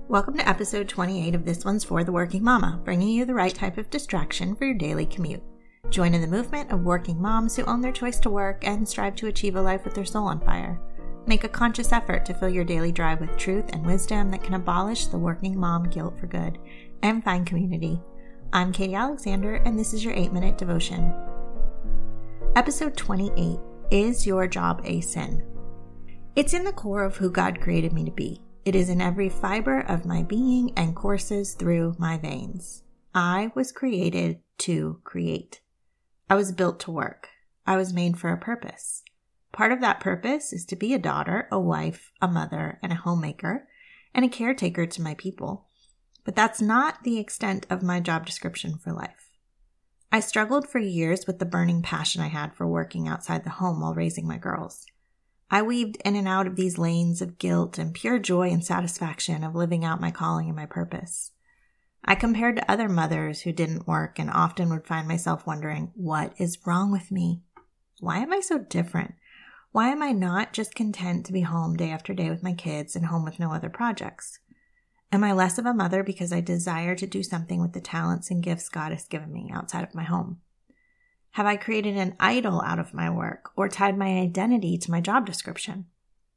Welcome to episode 28 of This One's for the Working Mama, bringing you the right type of distraction for your daily commute. Join in the movement of working moms who own their choice to work and strive to achieve a life with their soul on fire. Make a conscious effort to fill your daily drive with truth and wisdom that can abolish the working mom guilt for good and find community. I'm Katie Alexander, and this is your 8-minute devotion. Episode 28, Is Your Job a Sin? It's in the core of who God created me to be. It is in every fiber of my being and courses through my veins. I was created to create. I was built to work. I was made for a purpose. Part of that purpose is to be a daughter, a wife, a mother, and a homemaker, and a caretaker to my people. But that's not the extent of my job description for life. I struggled for years with the burning passion I had for working outside the home while raising my girls. I weaved in and out of these lanes of guilt and pure joy and satisfaction of living out my calling and my purpose. I compared to other mothers who didn't work and often would find myself wondering, what is wrong with me? Why am I so different? Why am I not just content to be home day after day with my kids and home with no other projects? Am I less of a mother because I desire to do something with the talents and gifts God has given me outside of my home? Have I created an idol out of my work or tied my identity to my job description?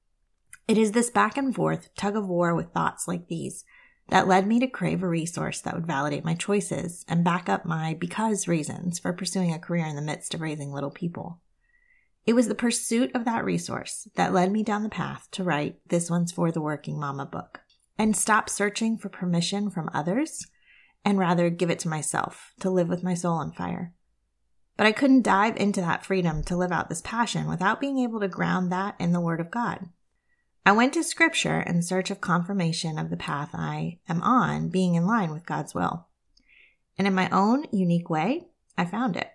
It is this back and forth tug of war with thoughts like these that led me to crave a resource that would validate my choices and back up my because reasons for pursuing a career in the midst of raising little people. It was the pursuit of that resource that led me down the path to write This One's for the Working Mama book and stop searching for permission from others and rather give it to myself to live with my soul on fire. But I couldn't dive into that freedom to live out this passion without being able to ground that in the Word of God. I went to Scripture in search of confirmation of the path I am on being in line with God's will. And in my own unique way, I found it.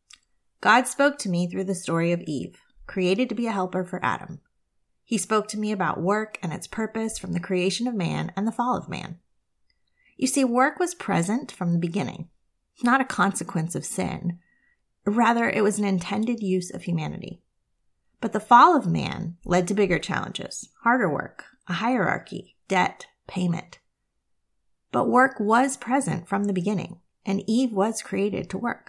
God spoke to me through the story of Eve, created to be a helper for Adam. He spoke to me about work and its purpose from the creation of man and the fall of man. You see, work was present from the beginning, not a consequence of sin. Rather, it was an intended use of humanity. But the fall of man led to bigger challenges, harder work, a hierarchy, debt, payment. But work was present from the beginning, and Eve was created to work.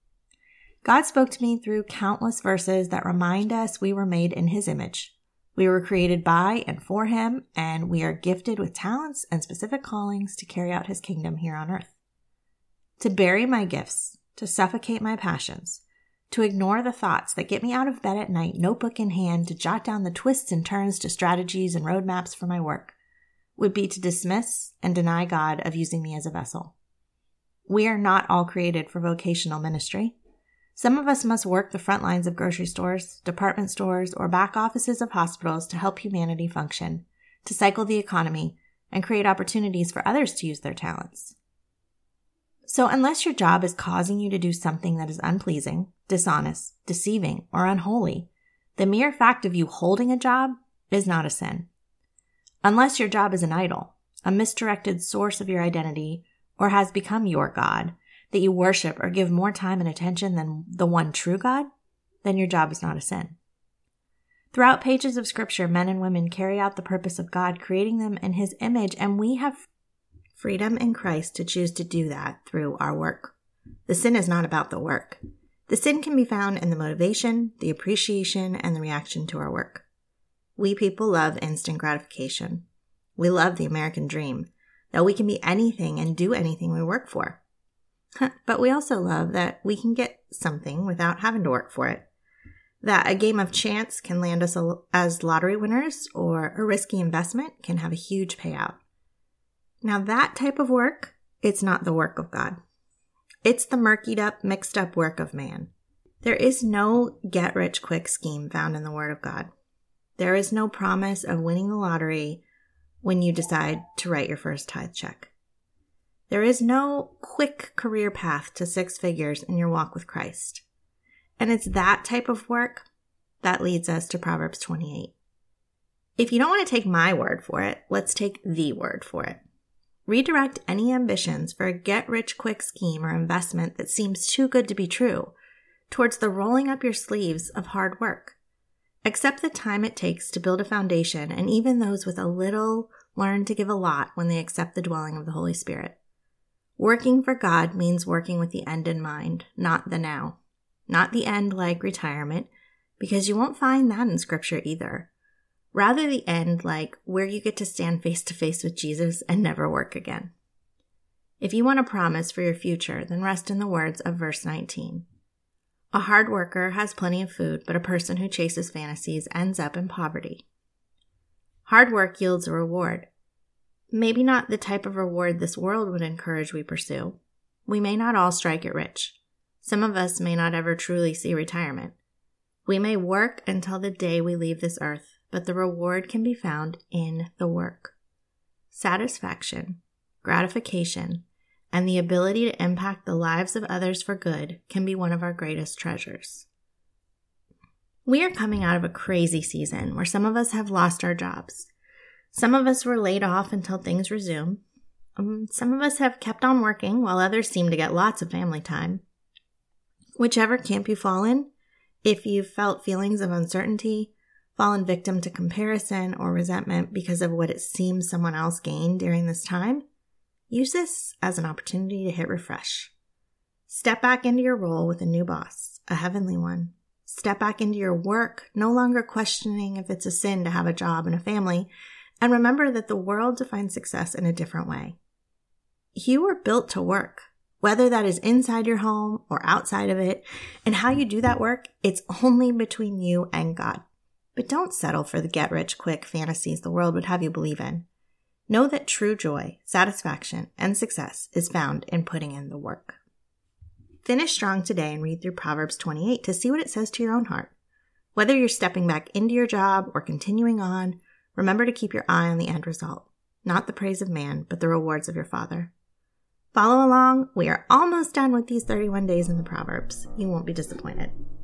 God spoke to me through countless verses that remind us we were made in His image. We were created by and for Him, and we are gifted with talents and specific callings to carry out His kingdom here on earth. To bury my gifts, to suffocate my passions, to ignore the thoughts that get me out of bed at night, notebook in hand, to jot down the twists and turns to strategies and roadmaps for my work, would be to dismiss and deny God of using me as a vessel. We are not all created for vocational ministry. Some of us must work the front lines of grocery stores, department stores, or back offices of hospitals to help humanity function, to cycle the economy, and create opportunities for others to use their talents. So unless your job is causing you to do something that is unpleasing, dishonest, deceiving, or unholy, the mere fact of you holding a job is not a sin. Unless your job is an idol, a misdirected source of your identity, or has become your God, that you worship or give more time and attention than the one true God, then your job is not a sin. Throughout pages of Scripture, men and women carry out the purpose of God, creating them in His image, and we have freedom in Christ to choose to do that through our work. The sin is not about the work. The sin can be found in the motivation, the appreciation, and the reaction to our work. We people love instant gratification. We love the American dream, that we can be anything and do anything we work for. But we also love that we can get something without having to work for it. That a game of chance can land us as lottery winners, or a risky investment can have a huge payout. Now that type of work, it's not the work of God. It's the murkied up, mixed up work of man. There is no get-rich-quick scheme found in the Word of God. There is no promise of winning the lottery when you decide to write your first tithe check. There is no quick career path to 6 figures in your walk with Christ. And it's that type of work that leads us to Proverbs 28. If you don't want to take my word for it, let's take the word for it. Redirect any ambitions for a get-rich-quick scheme or investment that seems too good to be true towards the rolling up your sleeves of hard work. Accept the time it takes to build a foundation, and even those with a little learn to give a lot when they accept the dwelling of the Holy Spirit. Working for God means working with the end in mind, not the now. Not the end like retirement, because you won't find that in Scripture either. Rather the end like where you get to stand face to face with Jesus and never work again. If you want a promise for your future, then rest in the words of verse 19. A hard worker has plenty of food, but a person who chases fantasies ends up in poverty. Hard work yields a reward. Maybe not the type of reward this world would encourage we pursue. We may not all strike it rich. Some of us may not ever truly see retirement. We may work until the day we leave this earth, but the reward can be found in the work. Satisfaction, gratification, and the ability to impact the lives of others for good can be one of our greatest treasures. We are coming out of a crazy season where some of us have lost our jobs. Some of us were laid off until things resume. Some of us have kept on working while others seem to get lots of family time. Whichever camp you fall in, if you've felt feelings of uncertainty, fallen victim to comparison or resentment because of what it seems someone else gained during this time, use this as an opportunity to hit refresh. Step back into your role with a new boss, a heavenly one. Step back into your work, no longer questioning if it's a sin to have a job and a family, and remember that the world defines success in a different way. You were built to work, whether that is inside your home or outside of it, and how you do that work, it's only between you and God. But don't settle for the get-rich-quick fantasies the world would have you believe in. Know that true joy, satisfaction, and success is found in putting in the work. Finish strong today and read through Proverbs 28 to see what it says to your own heart. Whether you're stepping back into your job or continuing on, remember to keep your eye on the end result, not the praise of man, but the rewards of your Father. Follow along. We are almost done with these 31 days in the Proverbs. You won't be disappointed.